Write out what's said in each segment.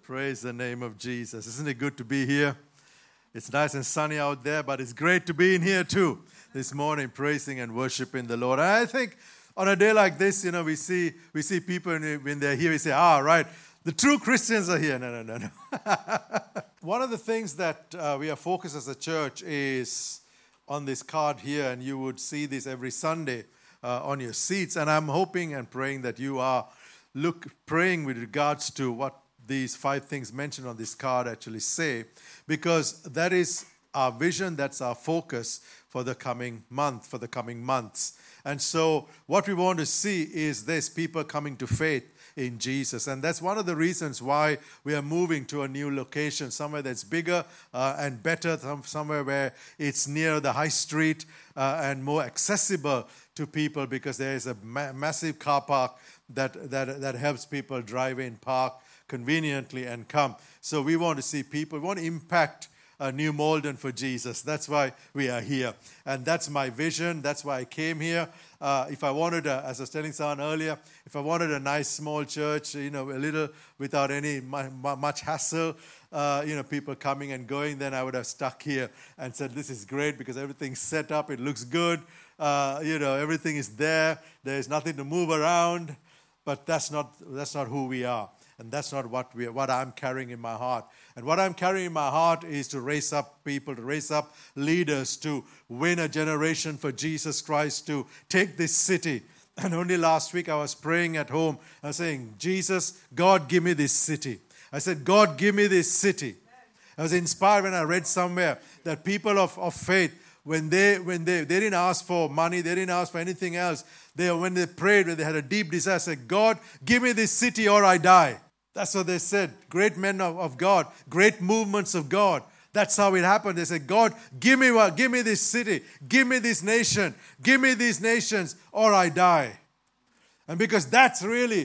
Praise the name of Jesus. Isn't it good to be here? It's nice and sunny out there, but it's great to be in here too this morning, praising and worshiping the Lord. And I think on a day like this, we see people when they're here, we say, right, the true Christians are here. No. One of the things that we are focused as a church is on this card here, and you would see this every Sunday on your seats. And I'm hoping and praying that you are praying with regards to what these 5 things mentioned on this card actually say, because that is our vision, that's our focus for the coming month, for the coming months. And so what we want to see is this, people coming to faith in Jesus. And that's one of the reasons why we are moving to a new location, somewhere that's bigger and better, somewhere where it's near the high street and more accessible to people, because there is a massive car park that helps people drive in, park conveniently and come. So we want to see people, we want to impact New Malden for Jesus. That's why we are here. And that's my vision. That's why I came here. If I wanted, as I was telling someone earlier, if I wanted a nice small church, a little without any much hassle, people coming and going, then I would have stuck here and said, this is great because everything's set up, it looks good, everything is there, there's nothing to move around. But that's not who we are. And that's not what I'm carrying in my heart. And what I'm carrying in my heart is to raise up people, to raise up leaders, to win a generation for Jesus Christ, to take this city. And only last week I was praying at home. I was saying, Jesus, God, give me this city. I said, God, give me this city. I was inspired when I read somewhere that people of faith, when they didn't ask for money, they didn't ask for anything else. When they prayed, when they had a deep desire, said, God, give me this city or I die. That's what they said. Great men of God, great movements of God. That's how it happened. They said, God, give me this city, give me this nation, give me these nations, or I die. And because that's really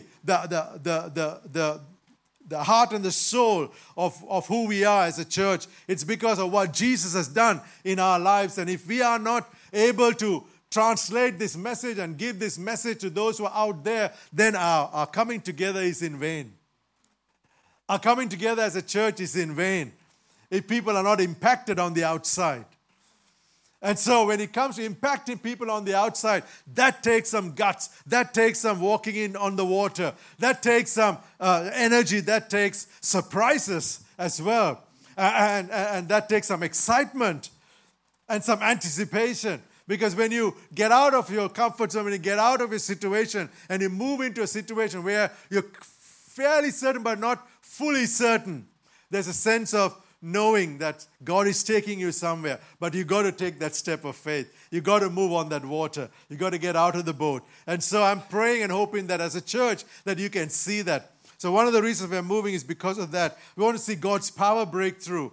the heart and the soul of who we are as a church. It's because of what Jesus has done in our lives. And if we are not able to translate this message and give this message to those who are out there, then our coming together is in vain. Our coming together as a church is in vain if people are not impacted on the outside. And so when it comes to impacting people on the outside, that takes some guts, that takes some walking in on the water, that takes some energy, that takes surprises as well. And that takes some excitement and some anticipation. Because when you get out of your comfort zone, when you get out of your situation and you move into a situation where you're fairly certain but not fully certain, there's a sense of knowing that God is taking you somewhere, but you got to take that step of faith. You got to move on that water. You got to get out of the boat. And so I'm praying and hoping that as a church that you can see that. So one of the reasons we're moving is because of that. We want to see God's power break through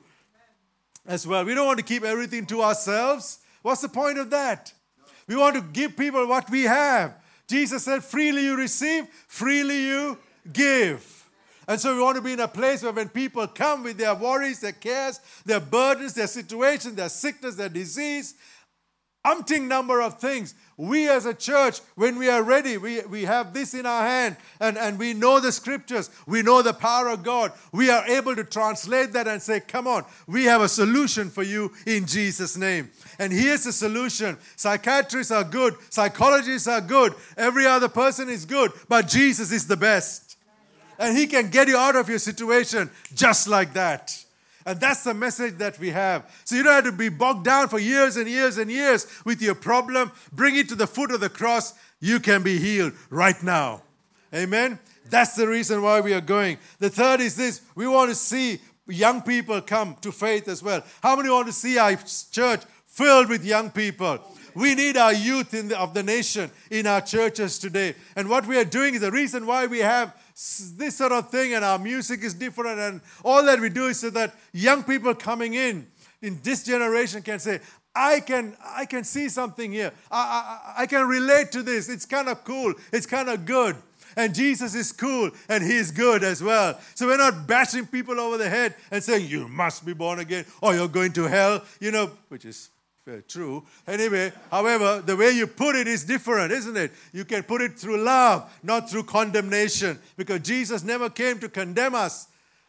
as well. We don't want to keep everything to ourselves. What's the point of that? We want to give people what we have. Jesus said, freely you receive, freely you give. And so we want to be in a place where when people come with their worries, their cares, their burdens, their situation, their sickness, their disease, umpteen number of things, we as a church, when we are ready, we have this in our hand and we know the scriptures, we know the power of God, we are able to translate that and say, come on, we have a solution for you in Jesus' name. And here's the solution. Psychiatrists are good, psychologists are good, every other person is good, but Jesus is the best. And He can get you out of your situation just like that. And that's the message that we have. So you don't have to be bogged down for years and years and years with your problem. Bring it to the foot of the cross. You can be healed right now. Amen? That's the reason why we are going. The third is this. We want to see young people come to faith as well. How many want to see our church filled with young people? We need our youth of the nation in our churches today. And what we are doing is the reason why we have this sort of thing and our music is different and all that we do is so that young people coming in this generation can say, I can see something here. I can relate to this. It's kind of cool. It's kind of good. And Jesus is cool and He is good as well. So we're not bashing people over the head and saying, you must be born again or you're going to hell, which is very true. Anyway, however, the way you put it is different, isn't it? You can put it through love, not through condemnation, because Jesus never came to condemn us.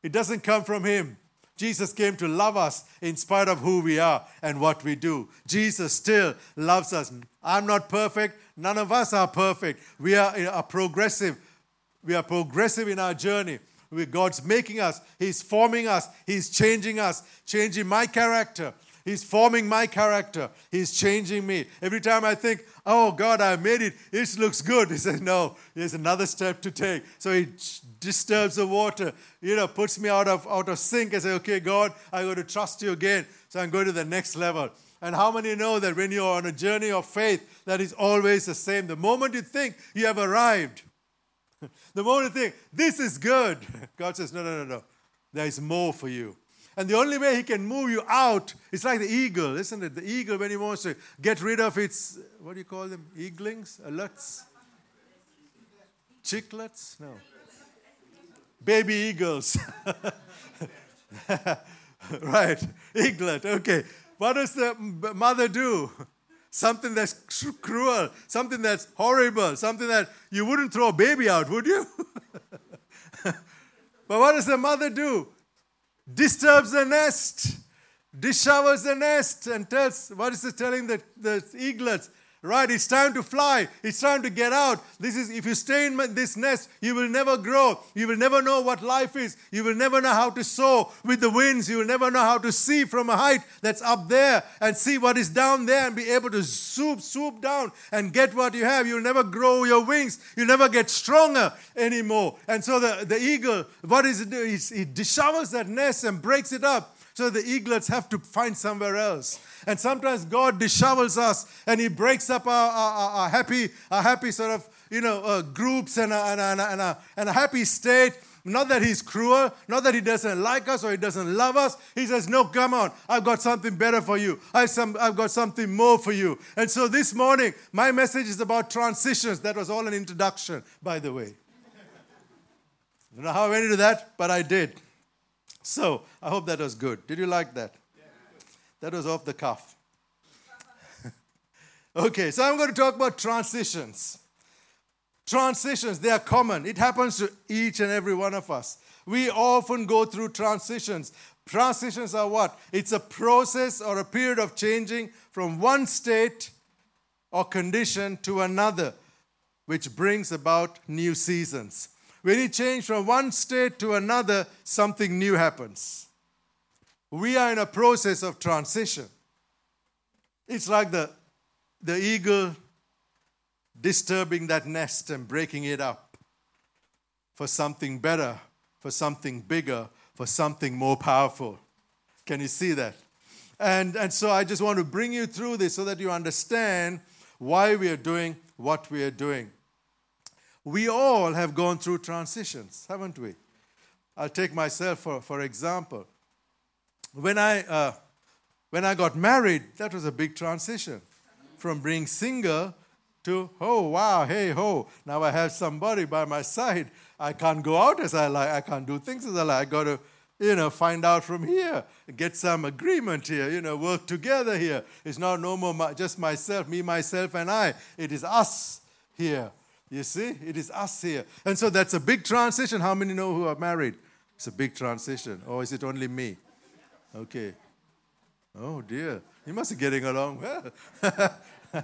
It doesn't come from him. Jesus came to love us in spite of who we are and what we do. Jesus still loves us. I'm not perfect. None of us are perfect. We are progressive. We are progressive in our journey. God's making us. He's forming us. He's changing us, changing my character. He's forming my character. He's changing me. Every time I think, oh, God, I made it. It looks good. He says, no, there's another step to take. So he disturbs the water, puts me out of sync and say, okay, God, I'm going to trust you again. So I'm going to the next level. And how many know that when you're on a journey of faith, that is always the same? The moment you think you have arrived, the moment you think, this is good, God says, no. There is more for you. And the only way he can move you out, it's like the eagle, isn't it? The eagle, when he wants to get rid of its, what do you call them? Eaglings? Alerts? Chicklets? No. Baby eagles. Right. Eaglet. Okay. What does the mother do? Something that's cruel, something that's horrible, something that you wouldn't throw a baby out, would you? But what does the mother do? Disturbs the nest, dishowers the nest, and tells, what is it telling the eaglets? Right, it's time to fly. It's time to get out. If you stay in this nest, you will never grow. You will never know what life is. You will never know how to soar with the winds. You will never know how to see from a height that's up there and see what is down there and be able to swoop down and get what you have. You'll never grow your wings. You'll never get stronger anymore. And so the eagle, what does it do? He dishowers that nest and breaks it up. So the eaglets have to find somewhere else. And sometimes God dishowers us and he breaks up our happy sort of, groups and a happy state. Not that he's cruel, not that he doesn't like us or he doesn't love us. He says, no, come on, I've got something better for you. I've got something more for you. And so this morning, my message is about transitions. That was all an introduction, by the way. I don't know how I went into that, but I did. So, I hope that was good. Did you like that? Yeah. That was off the cuff. Okay, so I'm going to talk about transitions. Transitions, they are common. It happens to each and every one of us. We often go through transitions. Transitions are what? It's a process or a period of changing from one state or condition to another, which brings about new seasons. When you change from one state to another, something new happens. We are in a process of transition. It's like the eagle disturbing that nest and breaking it up for something better, for something bigger, for something more powerful. Can you see that? And so I just want to bring you through this so that you understand why we are doing what we are doing. We all have gone through transitions, haven't we? I'll take myself for example. When I got married, that was a big transition. From being single to, oh, wow, hey, ho, now I have somebody by my side. I can't go out as I like. I can't do things as I like. I got to, find out from here, get some agreement here, work together here. It's not no more just myself, me, myself, and I. It is us here. You see, it is us here. And so that's a big transition. How many know who are married? It's a big transition. Or is it only me? Okay. Oh, dear. You must be getting along well.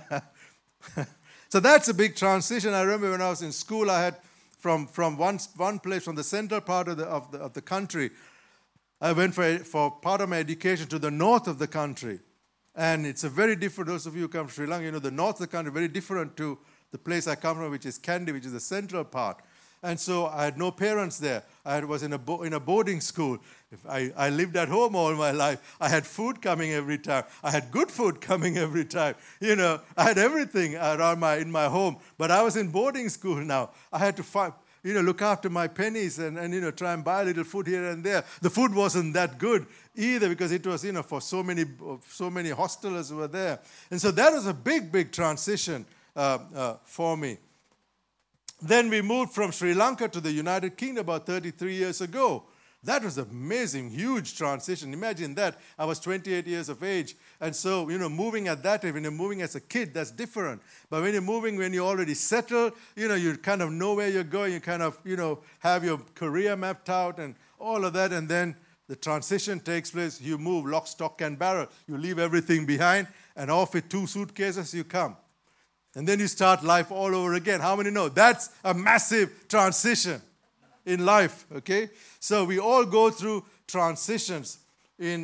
So that's a big transition. I remember when I was in school, I had from one place, from the central part of the country, I went for part of my education to the north of the country. And it's a very different, those of you who come from Sri Lanka, the north of the country, very different to the place I come from, which is Kandy, which is the central part. And so I had no parents there. I was in a boarding school. I lived at home all my life. I had food coming every time. I had good food coming every time. I had everything around in my home. But I was in boarding school now. I had to look after my pennies and try and buy a little food here and there. The food wasn't that good either because it was, for so many hostelers were there. And so that was a big, big transition for me. Then we moved from Sri Lanka to the United Kingdom about 33 years ago. That was an amazing, huge transition. Imagine that. I was 28 years of age. And so, moving at that age, when you're moving as a kid, that's different. But when you're moving, when you're already settled, you kind of know where you're going. You kind of, have your career mapped out and all of that, and then the transition takes place. You move lock, stock, and barrel. You leave everything behind, and off with 2 suitcases you come. And then you start life all over again. How many know? That's a massive transition in life, okay? So we all go through transitions in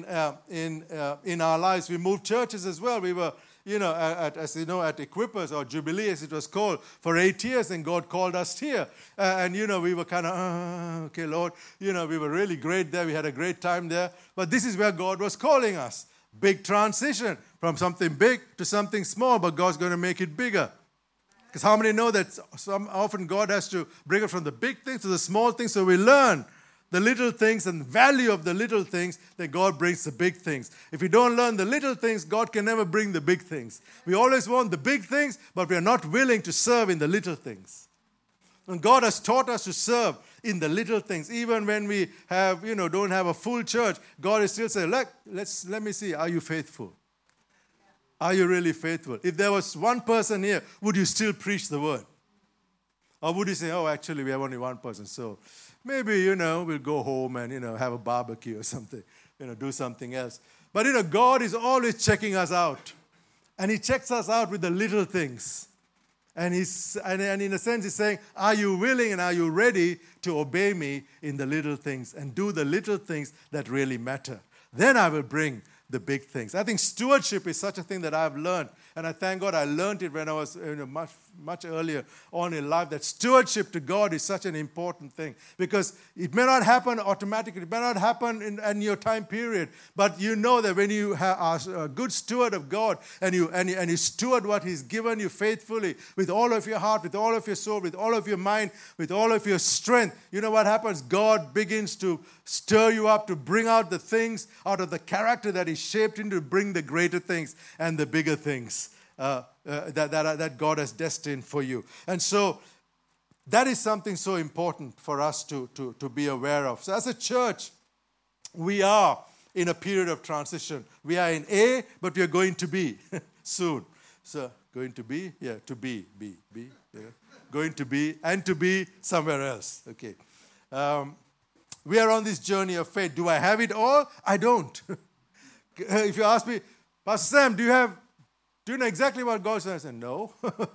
our lives. We moved churches as well. We were, at Equippers or Jubilee, as it was called, for 8 years, and God called us here. We were kind of, okay, Lord, we were really great there. We had a great time there. But this is where God was calling us. Big transition from something big to something small, but God's going to make it bigger. Because how many know that often God has to bring it from the big things to the small things, so we learn the little things and the value of the little things, then God brings the big things. If we don't learn the little things, God can never bring the big things. We always want the big things, but we are not willing to serve in the little things. And God has taught us to serve in the little things. Even when we have, don't have a full church, God is still saying, let me see, are you faithful? Are you really faithful? If there was one person here, would you still preach the word? Or would you say, oh, actually, we have only one person, so maybe, we'll go home and, have a barbecue or something, do something else. But, God is always checking us out. And He checks us out with the little things. And in a sense, He's saying, are you willing and are you ready to obey me in the little things and do the little things that really matter? Then I will bring the big things. I think stewardship is such a thing that I've learned. And I thank God I learned it when I was much earlier on in life, that stewardship to God is such an important thing. Because it may not happen automatically. It may not happen in your time period. But you know that when you are a good steward of God and you steward what He's given you faithfully with all of your heart, with all of your soul, with all of your mind, with all of your strength, you know what happens? God begins to stir you up to bring out the things out of the character that is shaped into, bring the greater things and the bigger things that God has destined for you. And so that is something so important for us to be aware of. So as a church, we are in a period of transition. We are in A, but we are going to B soon. So going to be, to be, going to be, and to be somewhere else. Okay. We are on this journey of faith. Do I have it all? I don't. If you ask me, Pastor Sam, do you know exactly what God says? I said, no.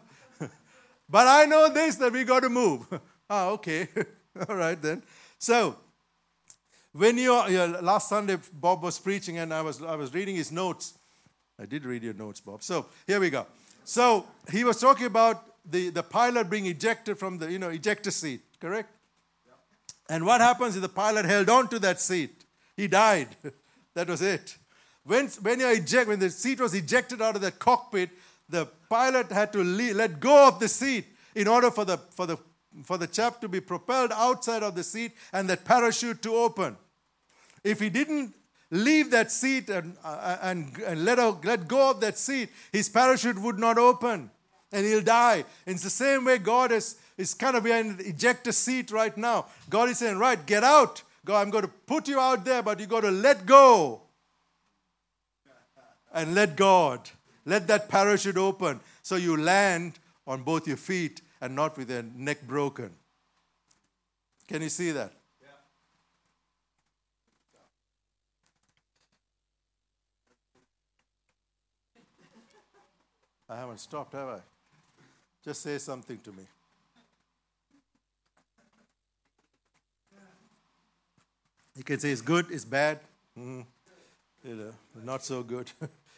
But I know this, that we got to move. Okay. All right then. So, when last Sunday, Bob was preaching and I was reading his notes. I did read your notes, Bob. So, here we go. So, he was talking about the pilot being ejected from the, ejector seat, correct? And what happens if the pilot held on to that seat? He died. That was it. When the seat was ejected out of that cockpit, the pilot had to let go of the seat in order for the chap to be propelled outside of the seat and that parachute to open. If he didn't leave that seat and let go of that seat, his parachute would not open and he'll die. And it's the same way God is kind of behind the ejector seat right now. God is saying, right, get out. God, I'm going to put you out there, but you got to let go. And let God. Let that parachute open so you land on both your feet and not with your neck broken. Can you see that? Yeah. I haven't stopped, have I? Just say something to me. You can say it's good, it's bad, not so good.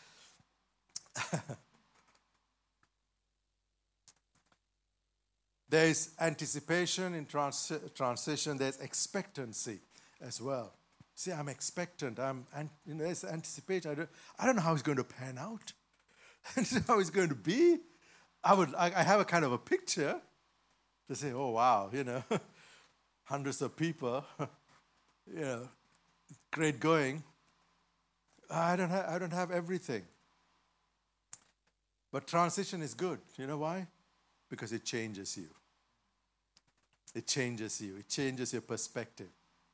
There is anticipation in transition. There's expectancy as well. See, I'm expectant. There's anticipation. I don't know how it's going to pan out. I don't know how it's going to be. I have a kind of a picture to say, oh wow, hundreds of people, great going. I don't have everything. But transition is good. You know why? Because it changes you. It changes you. It changes your perspective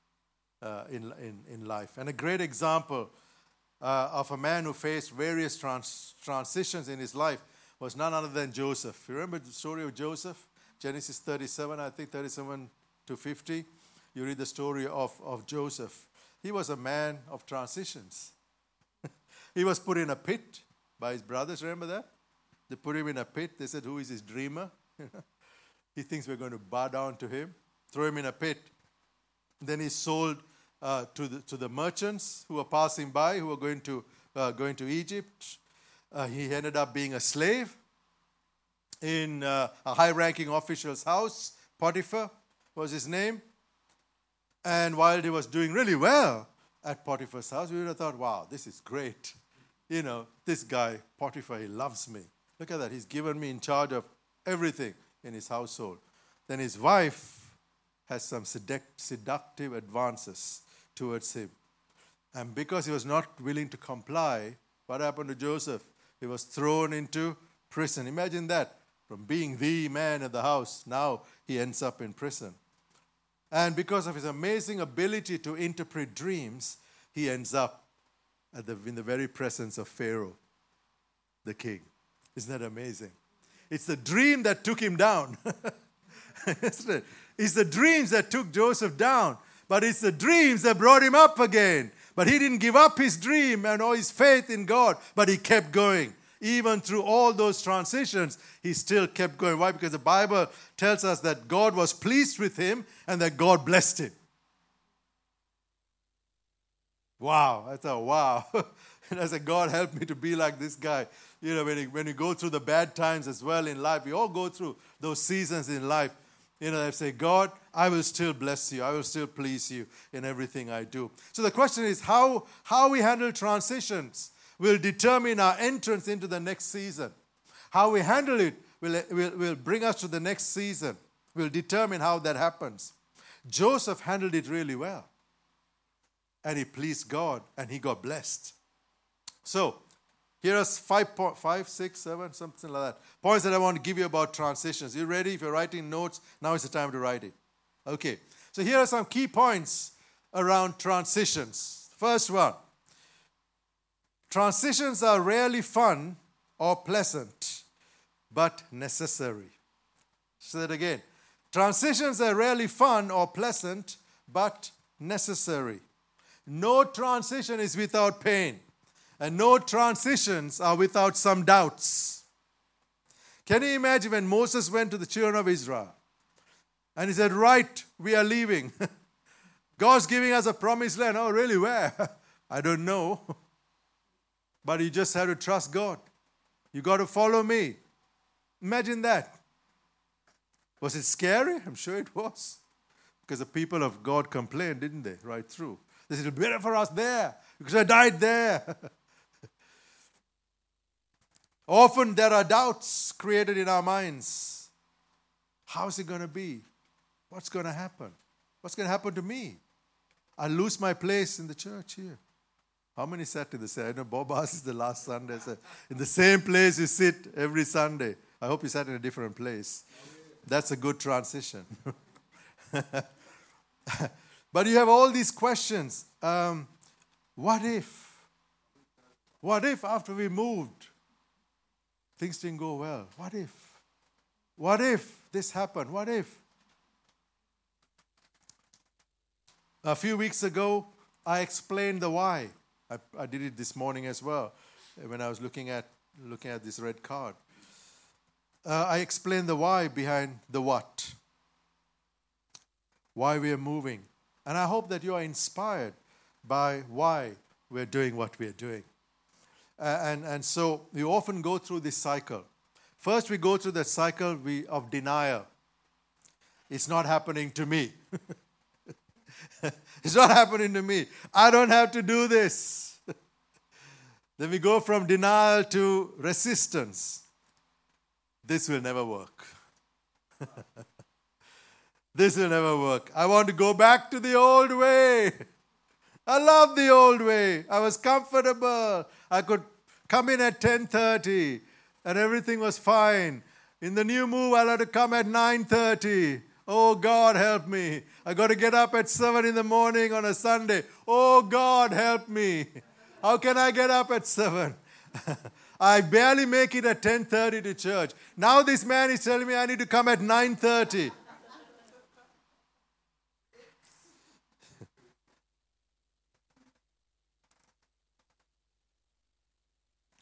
in life. And a great example of a man who faced various transitions in his life was none other than Joseph. You remember the story of Joseph? Genesis 37, I think 37 to 50. you read the story of Joseph. He was a man of transitions. He was put in a pit by his brothers, remember that? They put him in a pit. They said, who is this dreamer? He thinks we're going to bow down to him. Throw him in a pit. Then he's sold to the merchants who were passing by, who were going to Egypt. He ended up being a slave in a high-ranking official's house. Potiphar was his name. And while he was doing really well at Potiphar's house, we would have thought, wow, this is great. You know, this guy, Potiphar, he loves me. Look at that. He's given me in charge of everything in his household. Then his wife has some seductive advances towards him. And because he was not willing to comply, what happened to Joseph? He was thrown into prison. Imagine that. From being the man in the house, now he ends up in prison. And because of his amazing ability to interpret dreams, he ends up in the very presence of Pharaoh, the king. Isn't that amazing? It's the dream that took him down. Isn't it? It's the dreams that took Joseph down, but it's the dreams that brought him up again. But he didn't give up his dream and all his faith in God, but he kept going. Even through all those transitions, he still kept going. Why? Because the Bible tells us that God was pleased with him and that God blessed him. Wow. I thought, wow. And I said, God, help me to be like this guy. You know, when you go through the bad times as well in life, we all go through those seasons in life. You know, I say, God, I will still bless you. I will still please you in everything I do. So the question is, how we handle transitions will determine our entrance into the next season. How we handle it will bring us to the next season. Will determine how that happens. Joseph handled it really well. And he pleased God and he got blessed. So, here are 5, 6, 7, something like that. Points that I want to give you about transitions. You ready? If you're writing notes, now is the time to write it. Okay. So here are some key points around transitions. First one. Transitions are rarely fun or pleasant, but necessary. Say that again. Transitions are rarely fun or pleasant, but necessary. No transition is without pain, and no transitions are without some doubts. Can you imagine when Moses went to the children of Israel, and he said, right, we are leaving. God's giving us a promised land. Oh, really? Where? I don't know. But you just have to trust God. You got to follow me. Imagine that. Was it scary? I'm sure it was. Because the people of God complained, didn't they? Right through. They said, it's better for us there. Because I died there. Often there are doubts created in our minds. How's it going to be? What's going to happen? What's going to happen to me? I'll lose my place in the church here. How many sat in the same? I know Bob asked is the last Sunday. So in the same place you sit every Sunday. I hope you sat in a different place. That's a good transition. But you have all these questions. What if? What if after we moved, things didn't go well? What if? What if this happened? What if? A few weeks ago, I explained the why. I did it this morning as well when I was looking at this red card. I explained the why behind the what. Why we are moving. And I hope that you are inspired by why we're doing what we're doing. And so we often go through this cycle. First we go through the cycle of denial. It's not happening to me. It's not happening to me. I don't have to do this. Then we go from denial to resistance. This will never work. This will never work. I want to go back to the old way. I love the old way. I was comfortable. I could come in at 10:30 and everything was fine. In the new move, I'll have to come at 9:30. Oh, God, help me. I got to get up at 7 in the morning on a Sunday. Oh, God, help me. How can I get up at 7? I barely make it at 10:30 to church. Now this man is telling me I need to come at 9:30.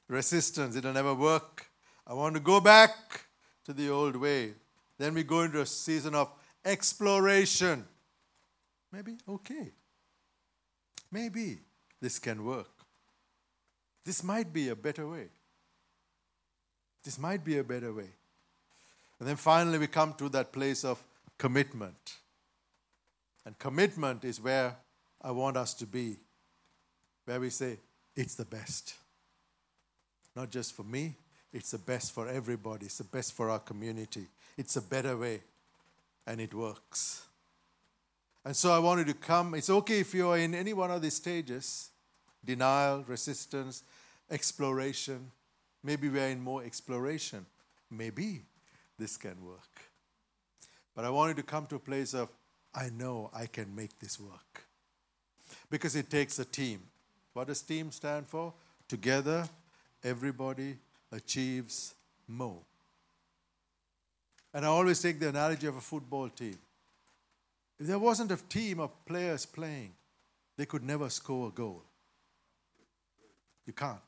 resistance. It'll never work. I want to go back to the old way. Then we go into a season of exploration. Maybe, okay. Maybe this can work. This might be a better way. This might be a better way. And then finally we come to that place of commitment. And commitment is where I want us to be. Where we say, it's the best. Not just for me, it's the best for everybody. It's the best for our community. It's a better way. And it works. And so I want you to come. It's okay if you're in any one of these stages. Denial, resistance, exploration. Maybe we're in more exploration. Maybe this can work. But I want you to come to a place of, I know I can make this work. Because it takes a team. What does team stand for? Together, everybody achieves more. And I always take the analogy of a football team. If there wasn't a team of players playing, they could never score a goal. You can't.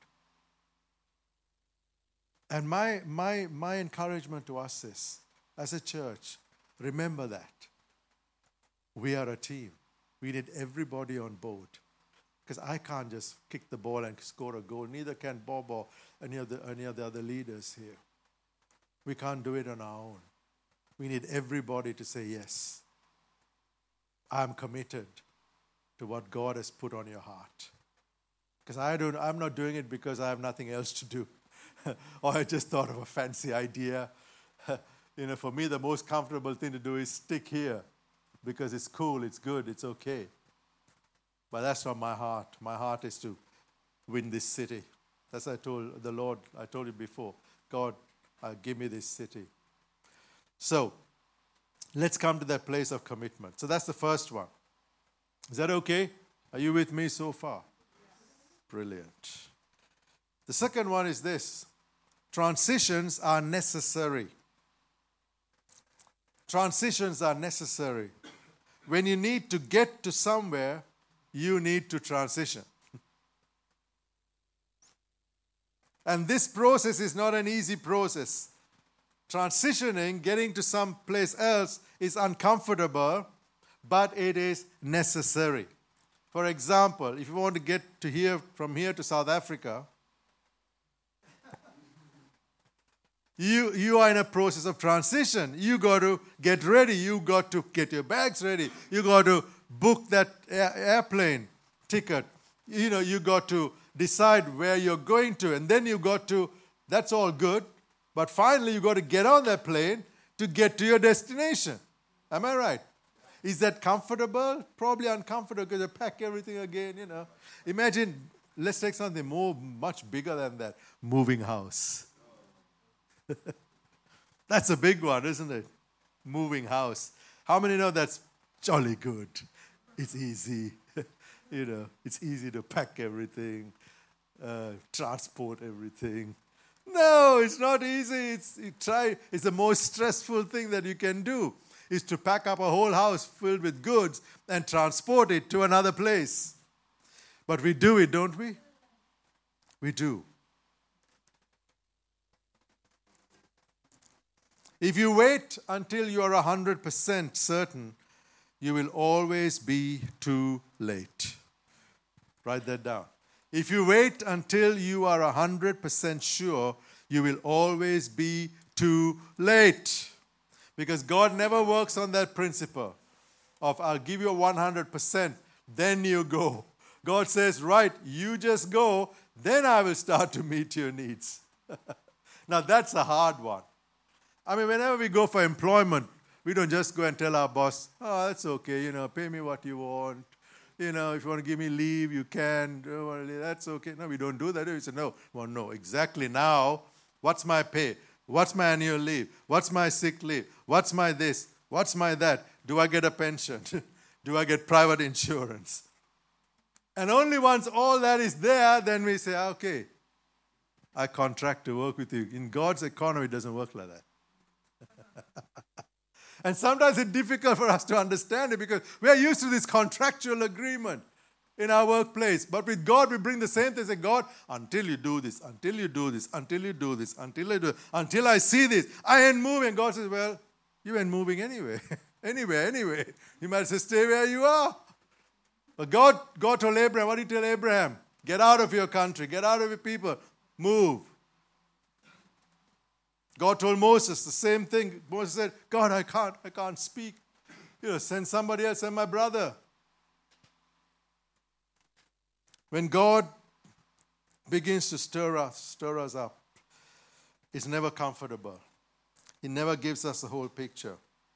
And my encouragement to us is, as a church, remember that. We are a team. We need everybody on board. Because I can't just kick the ball and score a goal. Neither can Bob or any of the other leaders here. We can't do it on our own. We need everybody to say, yes, I'm committed to what God has put on your heart. Because I'm not doing it because I have nothing else to do. Or I just thought of a fancy idea. For me, the most comfortable thing to do is stick here. Because it's cool, it's good, it's okay. But that's not my heart. My heart is to win this city. That's what I told the Lord. I told you before. God, give me this city. So, let's come to that place of commitment. So that's the first one. Is that okay? Are you with me so far? Brilliant. The second one is this. Transitions are necessary. Transitions are necessary. When you need to get to somewhere, you need to transition. And this process is not an easy process. Transitioning, getting to some place else is uncomfortable, but it is necessary. For example, if you want to get from here to South Africa, you are in a process of transition. You got to get ready. You got to get your bags ready. You got to book that airplane ticket. You got to decide where you're going to. And then you got to, that's all good. But finally, you got to get on that plane to get to your destination. Am I right? Is that comfortable? Probably uncomfortable because you pack everything again, Imagine, let's take something much bigger than that. Moving house. That's a big one, isn't it? Moving house. How many know that's jolly good? It's easy. It's easy to pack everything, transport everything. No, it's not easy. It's the most stressful thing that you can do, is to pack up a whole house filled with goods and transport it to another place. But we do it, don't we? We do. If you wait until you are 100% certain, you will always be too late. Write that down. If you wait until you are 100% sure, you will always be too late. Because God never works on that principle of, I'll give you 100%, then you go. God says, right, you just go, then I will start to meet your needs. Now that's a hard one. Whenever we go for employment, we don't just go and tell our boss, oh, that's okay, pay me what you want. If you want to give me leave, you can. That's okay. No, we don't do that. We say, no. Well, no, exactly now, what's my pay? What's my annual leave? What's my sick leave? What's my this? What's my that? Do I get a pension? Do I get private insurance? And only once all that is there, then we say, okay, I contract to work with you. In God's economy, it doesn't work like that. And sometimes it's difficult for us to understand it because we are used to this contractual agreement. in our workplace. But with God, we bring the same thing. Say, God, until you do this, until you do this, until you do this, until I see this, I ain't moving. God says, well, you ain't moving anyway. Anyway. You might say, stay where you are. But God told Abraham, what did he tell Abraham? Get out of your country. Get out of your people. Move. God told Moses the same thing. Moses said, God, I can't speak. Send somebody else, send my brother. When God begins to stir us up, it's never comfortable. He never gives us the whole picture.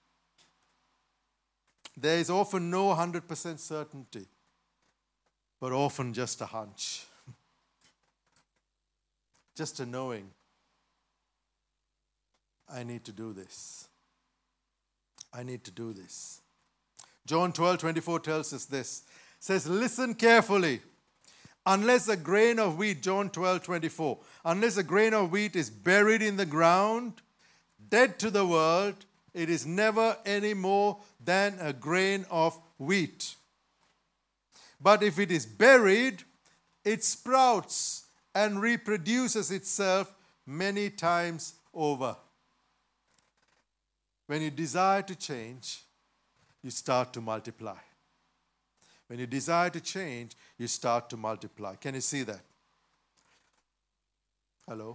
There is often no 100% certainty, but often just a hunch. Just a knowing, I need to do this. I need to do this. John 12:24 tells us this. It says, listen carefully. Unless a grain of wheat, John 12:24, unless a grain of wheat is buried in the ground, dead to the world, it is never any more than a grain of wheat. But if it is buried, it sprouts and reproduces itself many times over. When you desire to change, you start to multiply. When you desire to change, you start to multiply. Can you see that? Hello?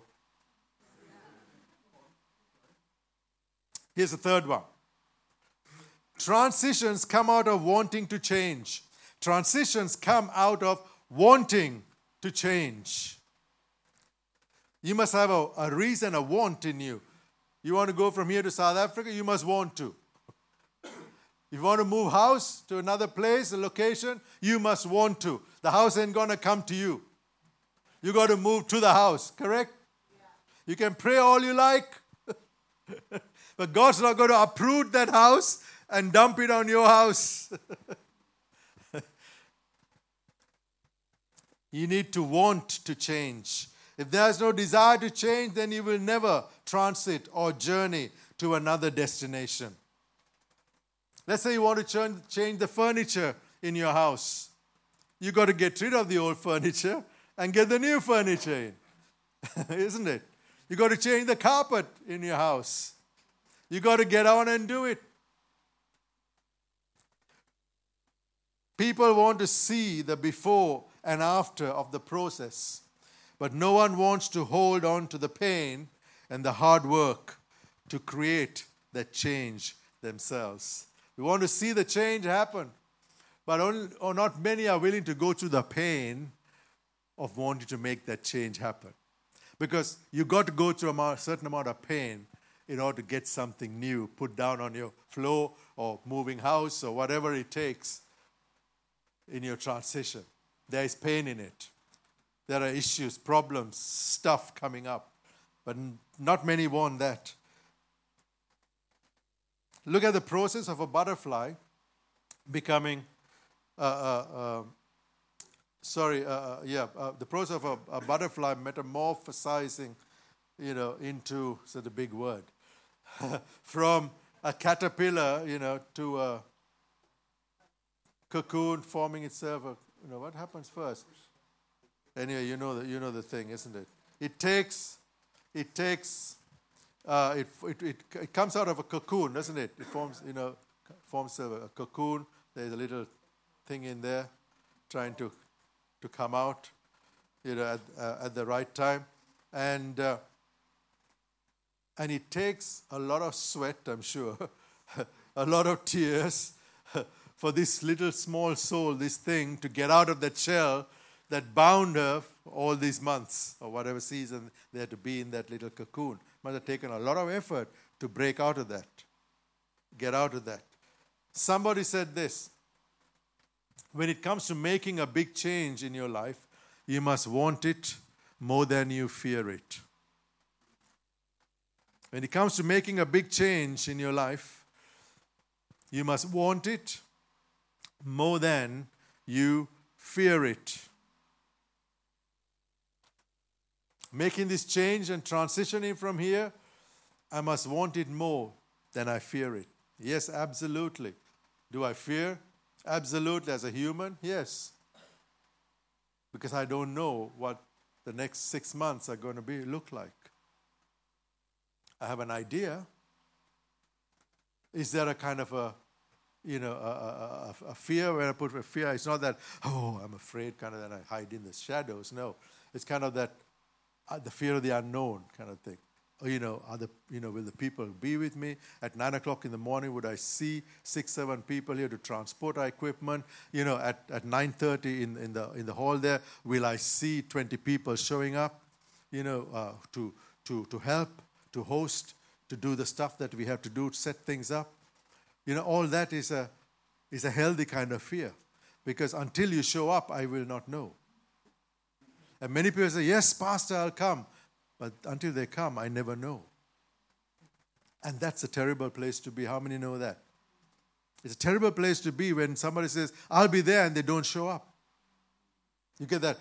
Here's the third one. Transitions come out of wanting to change. Transitions come out of wanting to change. You must have a reason, a want in you. You want to go from here to South Africa, you must want to. If you want to move house to another place, a location, you must want to. The house ain't going to come to you. You got to move to the house, correct? Yeah. You can pray all you like, but God's not going to uproot that house and dump it on your house. You need to want to change. If there's no desire to change, then you will never transit or journey to another destination. Let's say you want to change the furniture in your house. You got to get rid of the old furniture and get the new furniture in. Isn't it? You got to change the carpet in your house. You got to get on and do it. People want to see the before and after of the process, but no one wants to hold on to the pain and the hard work to create that change themselves. We want to see the change happen, but not many are willing to go through the pain of wanting to make that change happen. Because you got to go through a certain amount of pain in order to get something new put down on your floor or moving house or whatever it takes in your transition. There is pain in it. There are issues, problems, stuff coming up. But not many want that. Look at the process of a butterfly becoming, the process of a butterfly metamorphosizing, into such a big word, from a caterpillar, to a cocoon forming itself. What happens first? Anyway, you know the thing, isn't it? It comes out of a cocoon, doesn't it? It forms a cocoon. There's a little thing in there trying to come out, at the right time. And it takes a lot of sweat, I'm sure, a lot of tears for this little small soul, this thing, to get out of that shell that bound her all these months or whatever season they had to be in that little cocoon. Must have taken a lot of effort to break out of that, get out of that. Somebody said this: when it comes to making a big change in your life, you must want it more than you fear it. When it comes to making a big change in your life, you must want it more than you fear it. Making this change and transitioning from here, I must want it more than I fear it. Yes, absolutely. Do I fear? Absolutely. As a human, yes. because I don't know what the next 6 months are going to look like. I have an idea. Is there a kind of a fear? When I put a fear, it's not that, oh, I'm afraid, kind of that I hide in the shadows. No, it's kind of that the fear of the unknown kind of thing. Will the people be with me? At 9 o'clock in the morning, would I see 6, 7 people here to transport our equipment? At 9:30 in the hall there, will I see 20 people showing up? To help, to host, to do the stuff that we have to do to set things up. All that is a healthy kind of fear, because until you show up, I will not know. And many people say, yes, Pastor, I'll come. But until they come, I never know. And that's a terrible place to be. How many know that? It's a terrible place to be when somebody says, I'll be there, and they don't show up. You get that?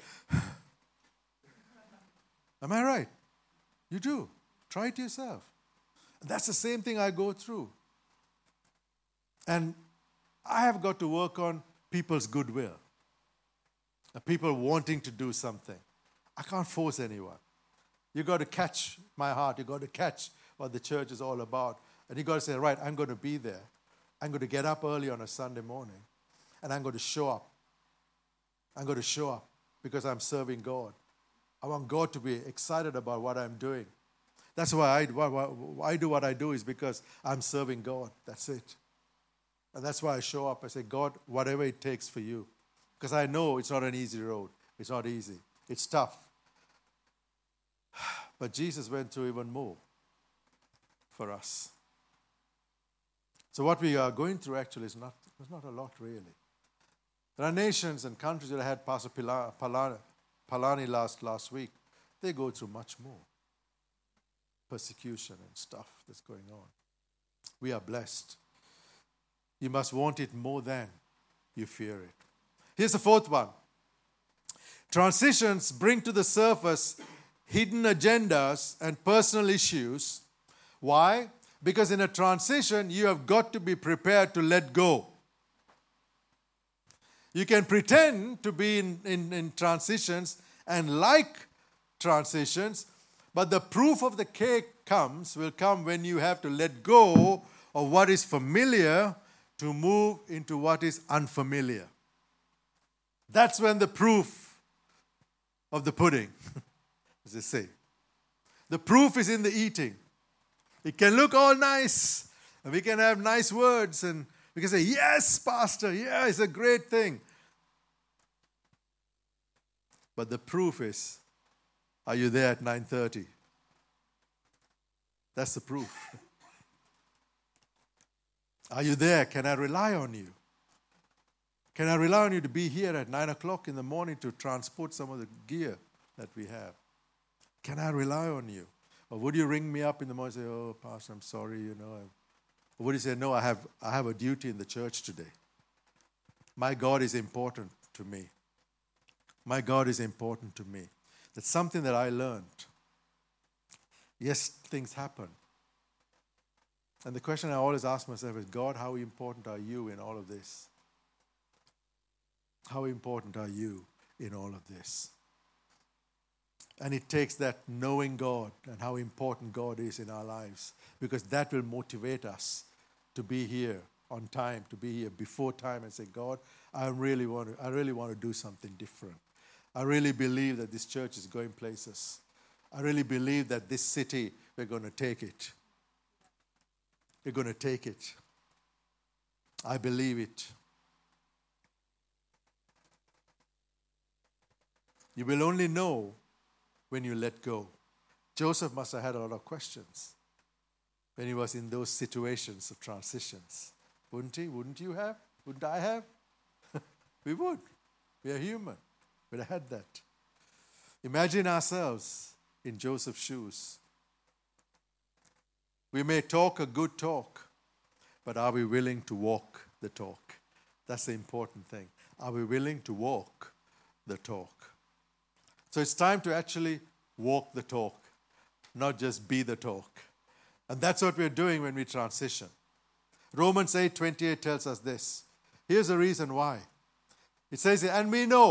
Am I right? You do. Try it yourself. And that's the same thing I go through. And I have got to work on people's goodwill. People wanting to do something. I can't force anyone. You got to catch my heart. You got to catch what the church is all about. And you got to say, right, I'm going to be there. I'm going to get up early on a Sunday morning. And I'm going to show up. I'm going to show up because I'm serving God. I want God to be excited about what I'm doing. That's why I do what I do, is because I'm serving God. That's it. And that's why I show up. I say, God, whatever it takes for you. Because I know it's not an easy road. It's not easy. It's tough. But Jesus went through even more for us. So what we are going through actually is not a lot, really. There are nations and countries that had Pastor Palani last week. They go through much more persecution and stuff that's going on. We are blessed. You must want it more than you fear it. Here's the fourth one. Transitions bring to the surface hidden agendas and personal issues. Why? Because in a transition, you have got to be prepared to let go. You can pretend to be in transitions and like transitions, but the proof of the cake will come when you have to let go of what is familiar to move into what is unfamiliar. That's when the proof of the pudding, as they say. The proof is in the eating. It can look all nice, and we can have nice words, and we can say, yes, Pastor, yeah, it's a great thing. But the proof is, are you there at 9:30? That's the proof. Are you there? Can I rely on you? Can I rely on you to be here at 9 o'clock in the morning to transport some of the gear that we have? Can I rely on you? Or would you ring me up in the morning and say, oh, Pastor, I'm sorry, Or would you say, no, I have a duty in the church today. My God is important to me. My God is important to me. That's something that I learned. Yes, things happen. And the question I always ask myself is, God, how important are you in all of this? How important are you in all of this? And it takes that knowing God and how important God is in our lives, because that will motivate us to be here on time, to be here before time and say, God, I really want to do something different. I really believe that this church is going places. I really believe that this city, we're going to take it. We're going to take it. I believe it. You will only know when you let go. Joseph must have had a lot of questions when he was in those situations of transitions. Wouldn't he? Wouldn't you have? Wouldn't I have? We would. We are human. We'd have had that. Imagine ourselves in Joseph's shoes. We may talk a good talk, but are we willing to walk the talk? That's the important thing. Are we willing to walk the talk? So it's time to actually walk the talk, not just be the talk. And that's what we're doing when we transition. Romans 8:28 tells us this. Here's the reason why. It says, and we know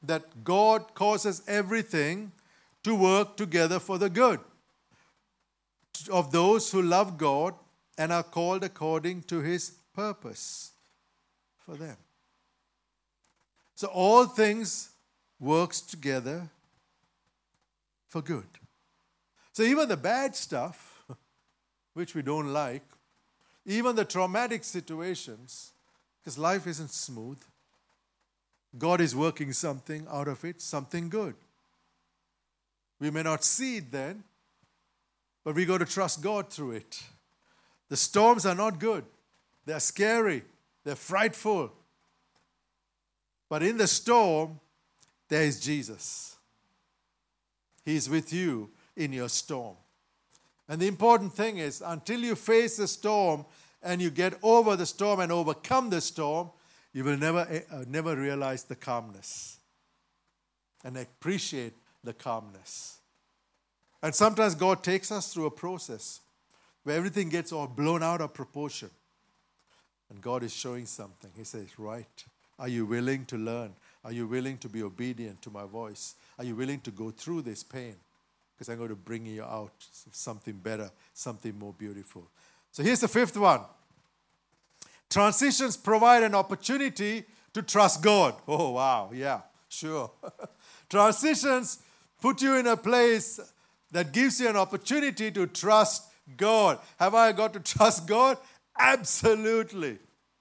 that God causes everything to work together for the good of those who love God and are called according to His purpose for them. So all things works together for good. So even the bad stuff, which we don't like, even the traumatic situations, because life isn't smooth, God is working something out of it, something good. We may not see it then, but we got to trust God through it. The storms are not good. They're scary. They're frightful. But in the storm, there is Jesus. He's with you in your storm. And the important thing is, until you face the storm and you get over the storm and overcome the storm, you will never realize the calmness and appreciate the calmness. And sometimes God takes us through a process where everything gets all blown out of proportion. And God is showing something. He says, right, are you willing to learn? Are you willing to be obedient to my voice? Are you willing to go through this pain? Because I'm going to bring you out something better, something more beautiful. So here's the fifth one. Transitions provide an opportunity to trust God. Oh, wow. Yeah, sure. Transitions put you in a place that gives you an opportunity to trust God. Have I got to trust God? Absolutely.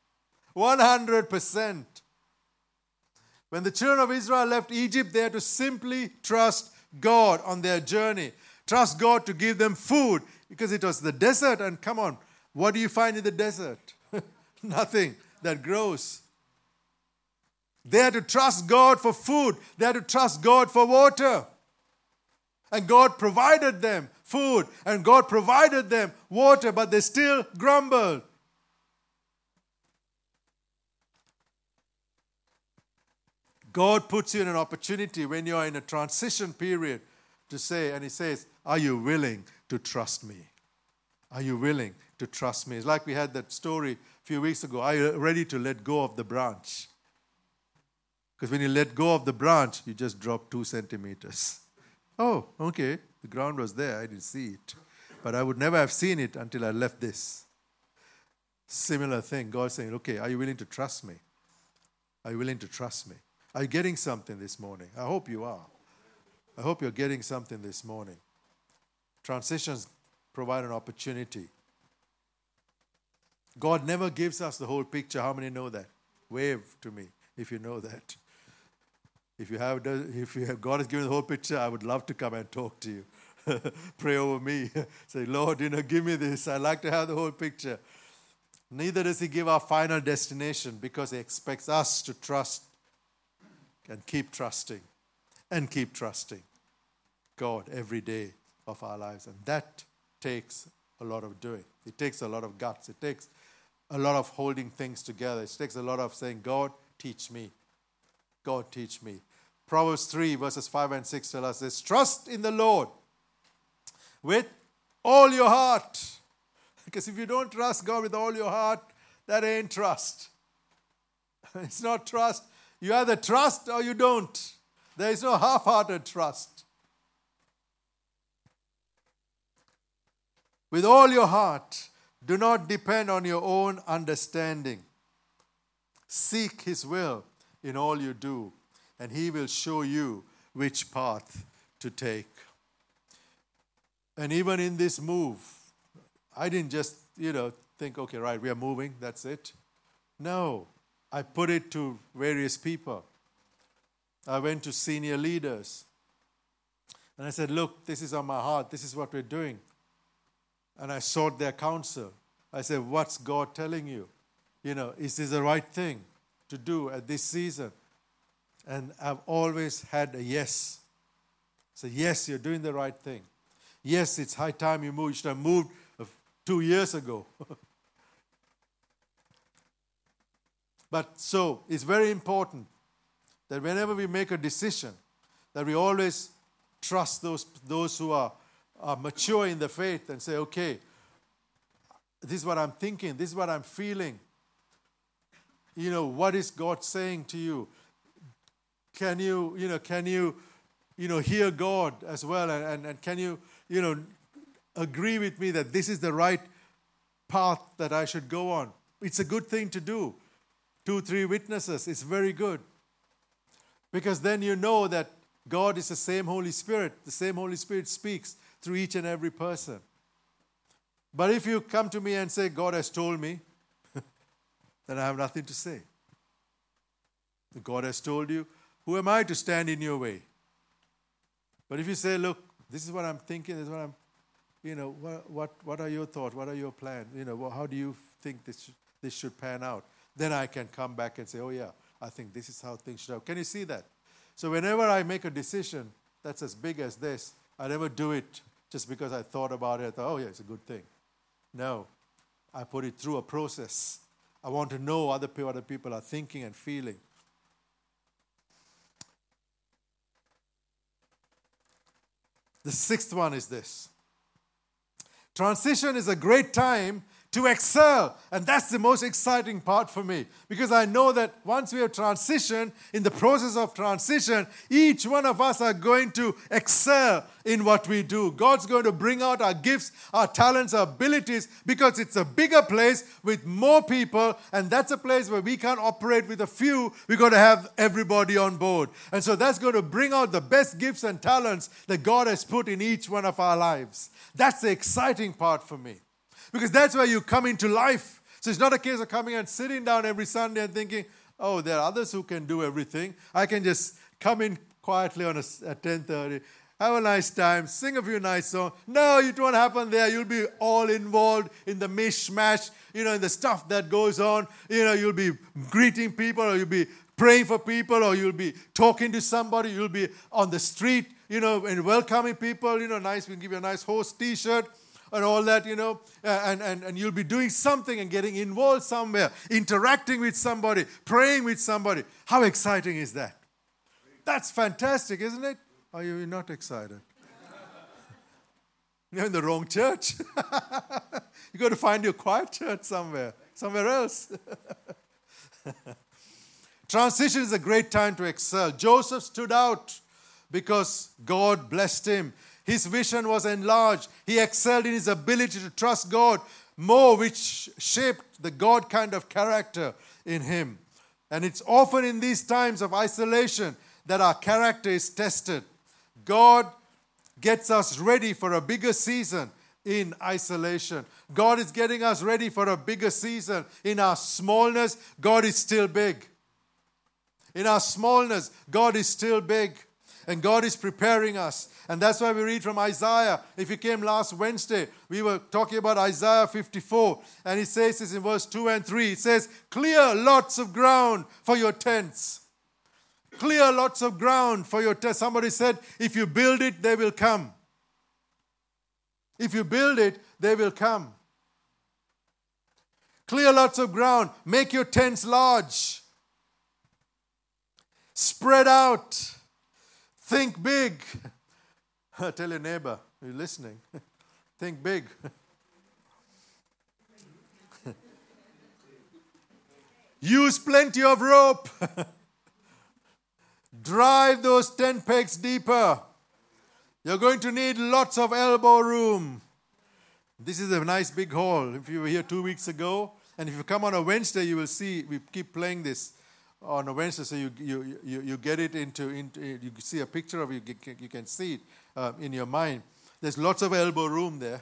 100%. When the children of Israel left Egypt, they had to simply trust God on their journey. Trust God to give them food because it was the desert. And come on, what do you find in the desert? Nothing that grows. They had to trust God for food. They had to trust God for water. And God provided them food. And God provided them water, but they still grumbled. God puts you in an opportunity when you are in a transition period to say, and He says, are you willing to trust me? Are you willing to trust me? It's like we had that story a few weeks ago. Are you ready to let go of the branch? Because when you let go of the branch, you just drop 2 centimeters. Oh, okay. The ground was there. I didn't see it. But I would never have seen it until I left this. Similar thing. God saying, okay, are you willing to trust me? Are you willing to trust me? Are you getting something this morning? I hope you are. I hope you're getting something this morning. Transitions provide an opportunity. God never gives us the whole picture. How many know that? Wave to me if you know that. If God has given the whole picture, I would love to come and talk to you. Pray over me. Say, Lord, give me this. I like to have the whole picture. Neither does He give our final destination because He expects us to trust and keep trusting God every day of our lives. And that takes a lot of doing. It takes a lot of guts. It takes a lot of holding things together. It takes a lot of saying, God, teach me. God, teach me. Proverbs 3 verses 5 and 6 tell us this: trust in the Lord with all your heart. Because if you don't trust God with all your heart, that ain't trust. It's not trust. You either trust or you don't. There is no half-hearted trust. With all your heart, do not depend on your own understanding. Seek His will in all you do, and He will show you which path to take. And even in this move, I didn't just, think, okay, right, we are moving, that's it. No, I put it to various people. I went to senior leaders. And I said, look, this is on my heart. This is what we're doing. And I sought their counsel. I said, what's God telling you? Is this the right thing to do at this season? And I've always had a yes. So yes, you're doing the right thing. Yes, it's high time you move. You should have moved 2 years ago. But so it's very important that whenever we make a decision, that we always trust those who are mature in the faith and say, okay, this is what I'm thinking, this is what I'm feeling. What is God saying to you? can you hear God as well? And can you agree with me that this is the right path that I should go on? It's a good thing to do. 2, 3 witnesses is very good. Because then you know that God is the same Holy Spirit. The same Holy Spirit speaks through each and every person. But if you come to me and say, God has told me, then I have nothing to say. If God has told you, who am I to stand in your way? But if you say, look, this is what I'm thinking, this is what I'm, what are your thoughts? What are your plans? How do you think this should pan out? Then I can come back and say, oh yeah, I think this is how things should happen. Can you see that? So whenever I make a decision that's as big as this, I never do it just because I thought about it. I thought, oh yeah, it's a good thing. No, I put it through a process. I want to know what other people are thinking and feeling. The 6th one is this. Transition is a great time to excel. And that's the most exciting part for me. Because I know that once we have transitioned, in the process of transition, each one of us are going to excel in what we do. God's going to bring out our gifts, our talents, our abilities, because it's a bigger place with more people. And that's a place where we can't operate with a few. We've got to have everybody on board. And so that's going to bring out the best gifts and talents that God has put in each one of our lives. That's the exciting part for me. Because that's where you come into life. So it's not a case of coming and sitting down every Sunday and thinking, oh, there are others who can do everything. I can just come in quietly at 10:30, have a nice time, sing a few nice songs. No, it won't happen there. You'll be all involved in the mishmash, in the stuff that goes on. You'll be greeting people, or you'll be praying for people, or you'll be talking to somebody. You'll be on the street, and welcoming people. Nice. We'll give you a nice host T-shirt. And all that, and you'll be doing something and getting involved somewhere, interacting with somebody, praying with somebody. How exciting is that? That's fantastic, isn't it? Are you not excited? You're in the wrong church. You got to find your quiet church somewhere else. Transition is a great time to excel. Joseph stood out because God blessed him. His vision was enlarged. He excelled in his ability to trust God more, which shaped the God kind of character in him. And it's often in these times of isolation that our character is tested. God gets us ready for a bigger season in isolation. God is getting us ready for a bigger season. In our smallness, God is still big. In our smallness, God is still big. And God is preparing us. And that's why we read from Isaiah. If you came last Wednesday, we were talking about Isaiah 54. And it says this in verse 2 and 3. It says, clear lots of ground for your tents. Clear lots of ground for your tents. Somebody said, if you build it, they will come. If you build it, they will come. Clear lots of ground. Make your tents large. Spread out. Think big. Tell your neighbor, you're listening. Think big. Use plenty of rope. Drive those tent pegs deeper. You're going to need lots of elbow room. This is a nice big hall. If you were here 2 weeks ago, and if you come on a Wednesday, you will see we keep playing this on a Wednesday, so you get it into you see a picture of it, you can see it in your mind. There's lots of elbow room there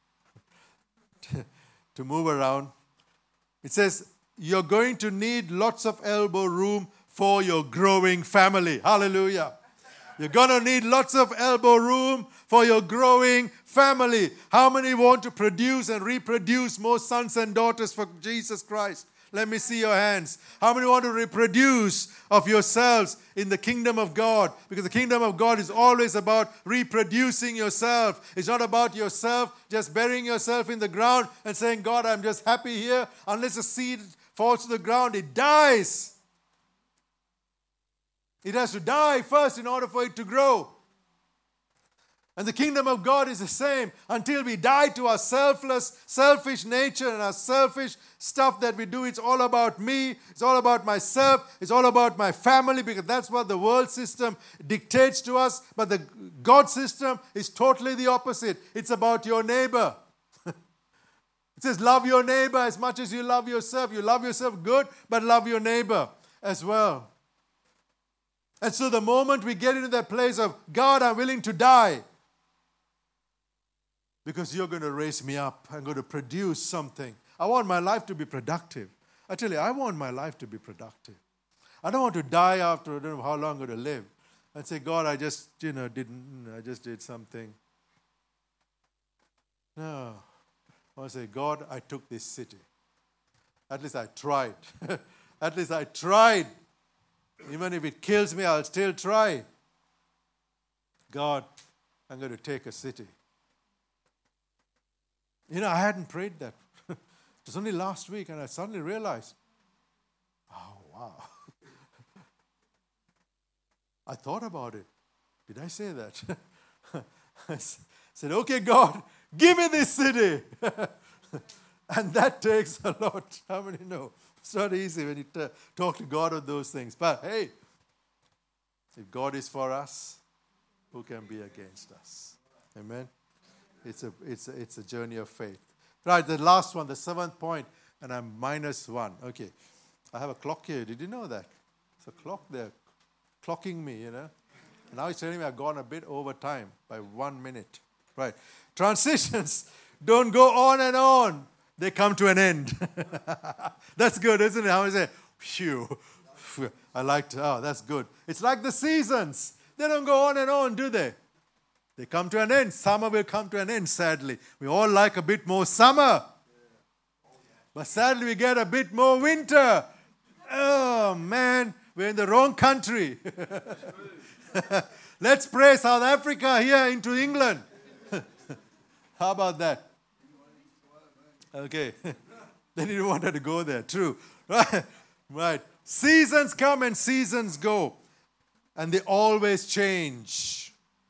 to move around. It says you're going to need lots of elbow room for your growing family. Hallelujah. You're going to need lots of elbow room for your growing family. How many want to produce and reproduce more sons and daughters for Jesus Christ? Let me see your hands. How many want to reproduce of yourselves in the kingdom of God? Because the kingdom of God is always about reproducing yourself. It's not about yourself just burying yourself in the ground and saying, God, I'm just happy here. Unless a seed falls to the ground, it dies. It has to die first in order for it to grow. And the kingdom of God is the same. Until we die to our selfish nature and our selfish stuff that we do, it's all about me, it's all about myself, it's all about my family, because that's what the world system dictates to us. But the God system is totally the opposite. It's about your neighbor. It says, love your neighbor as much as you love yourself. You love yourself, good, but love your neighbor as well. And so the moment we get into that place of, God, I'm willing to die, because you're going to raise me up. I'm going to produce something. I want my life to be productive. I tell you, I want my life to be productive. I don't want to die after I don't know how long I'm going to live and say, God, I just did something. No. I want to say, God, I took this city. At least I tried. At least I tried. Even if it kills me, I'll still try. God, I'm going to take a city. I hadn't prayed that. It was only last week, and I suddenly realized, oh, wow. I thought about it. Did I say that? I said, okay, God, give me this city. And that takes a lot. How many know? It's not easy when you talk to God on those things. But hey, if God is for us, who can be against us? Amen? It's a journey of faith. Right, the last one, the 7th point, and I'm -1. Okay, I have a clock here. Did you know that? It's a clock there, clocking me, And now it's telling me I've gone a bit over time by 1 minute. Right, transitions don't go on and on. They come to an end. That's good, isn't it? How I say, phew. I liked, that's good. It's like the seasons. They don't go on and on, do they? They come to an end. Summer will come to an end, sadly. We all like a bit more summer. But sadly, we get a bit more winter. Oh, man, we're in the wrong country. Let's pray South Africa here into England. How about that? Okay. They didn't want her to go there. True. Right. Seasons come and seasons go. And they always change.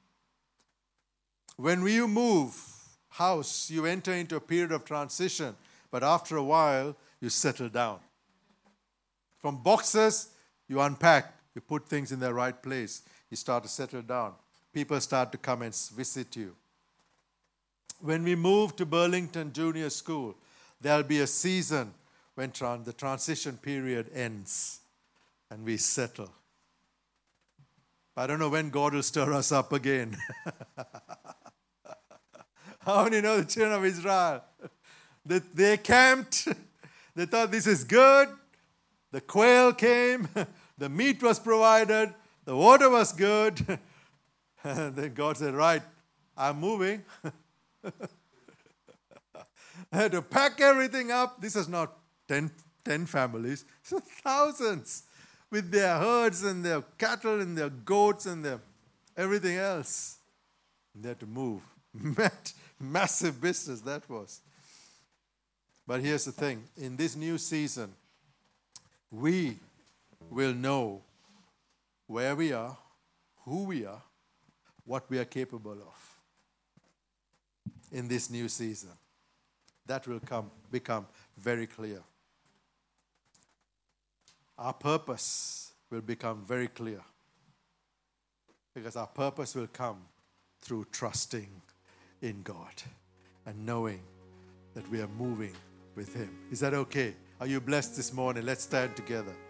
When you move house, you enter into a period of transition. But after a while, you settle down. From boxes, you unpack. You put things in their right place. You start to settle down. People start to come and visit you. When we move to Burlington Junior School, there'll be a season when the transition period ends and we settle. I don't know when God will stir us up again. How many know the children of Israel? They camped. They thought this is good. The quail came. The meat was provided. The water was good. And then God said, right, I'm moving. I had to pack everything up. This is not 10 families. It's thousands with their herds and their cattle and their goats and their everything else. They had to move. Massive business that was. But here's the thing. In this new season, we will know where we are, who we are, what we are capable of. In this new season. That will become very clear. Our purpose will become very clear. Because our purpose will come through trusting in God and knowing that we are moving with Him. Is that okay? Are you blessed this morning? Let's stand together.